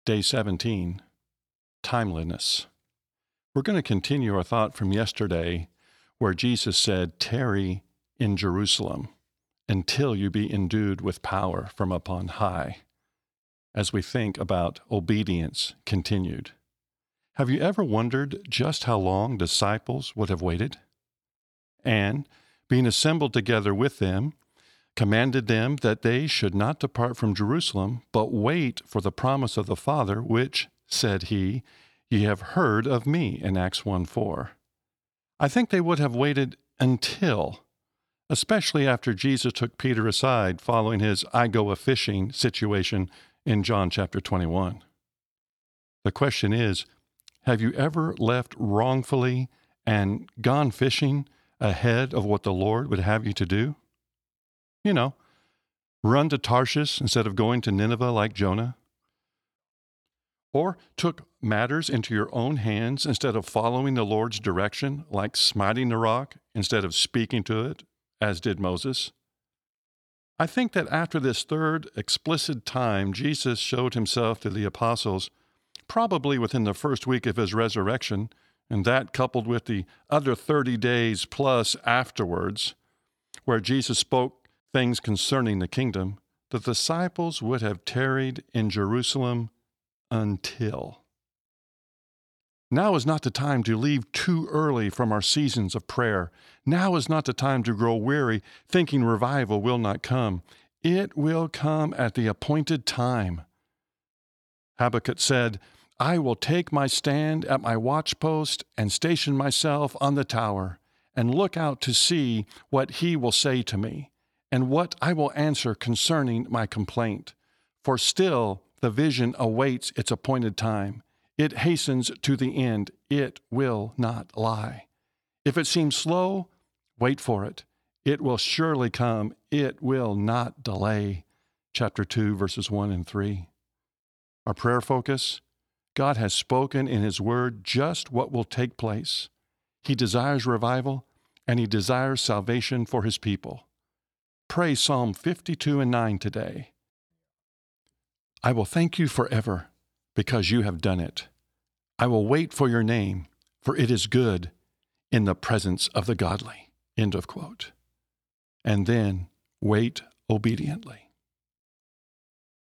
Day 17, Timeliness. We're going to continue our thought from yesterday where Jesus said, "Tarry in Jerusalem until you be endued with power from upon high," as we think about obedience continued. Have you ever wondered just how long disciples would have waited? And, being assembled together with them, commanded them that they should not depart from Jerusalem, but wait for the promise of the Father, which, said he, ye have heard of me, in Acts 1:4. I think they would have waited until, especially after Jesus took Peter aside following his "I go a-fishing" situation in John chapter 21. The question is, have you ever left wrongfully and gone fishing ahead of what the Lord would have you to do? You know, run to Tarshish instead of going to Nineveh like Jonah? Or took matters into your own hands instead of following the Lord's direction, like smiting the rock instead of speaking to it, as did Moses? I think that after this third explicit time, Jesus showed himself to the apostles, probably within the first week of his resurrection, and that coupled with the other 30 days plus afterwards, where Jesus spoke things concerning the kingdom, the disciples would have tarried in Jerusalem until. Now is not the time to leave too early from our seasons of prayer. Now is not the time to grow weary, thinking revival will not come. It will come at the appointed time. Habakkuk said, "I will take my stand at my watchpost and station myself on the tower, and look out to see what he will say to me, and what I will answer concerning my complaint. For still the vision awaits its appointed time. It hastens to the end. It will not lie. If it seems slow, wait for it. It will surely come. It will not delay." Chapter 2, verses 1 and 3. Our prayer focus: God has spoken in His Word just what will take place. He desires revival, and He desires salvation for His people. Pray Psalm 52 and 9 today. I will thank you forever, because you have done it. I will wait for your name, for it is good in the presence of the godly. End of quote. And then wait obediently.